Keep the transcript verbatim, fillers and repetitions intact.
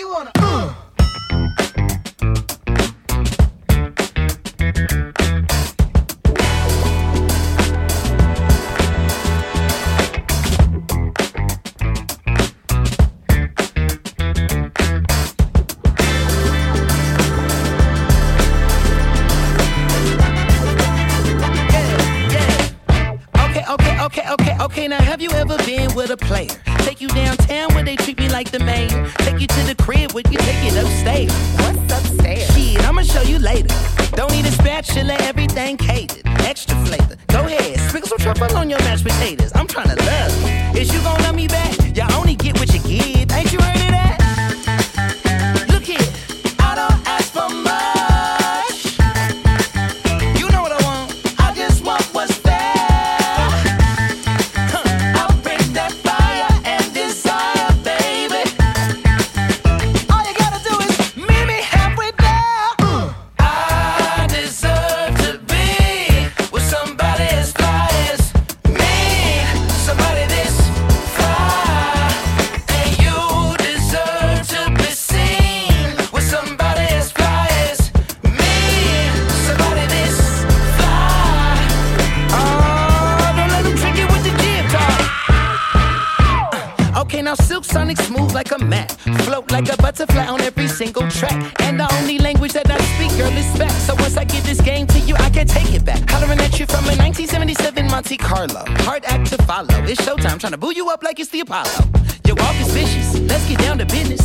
you wanna? Uh. Okay, okay, okay, now have you ever been with a player? Take you downtown where they treat me like the mayor. Take you to the crib where you take it upstairs. What's upstairs? Shit, I'ma show you later. Don't need a spatula, everything catered. Extra flavor. Go ahead, sprinkle some truffle on your mashed potatoes. I'm tryna love you. Is you gon' love me back? You only get what you give. Ain't you heard of that? Look here, I don't ask for much. You know what I want. I just want what's fair. Now Silk Sonic smooth like a mat, float like a butterfly on every single track. And the only language that I speak, girl, is back. So once I give this game to you, I can't take it back. Hollering at you from a nineteen seventy-seven Monte Carlo. Hard act to follow. It's showtime, trying to boo you up like it's the Apollo. Your walk is vicious. Let's get down to business.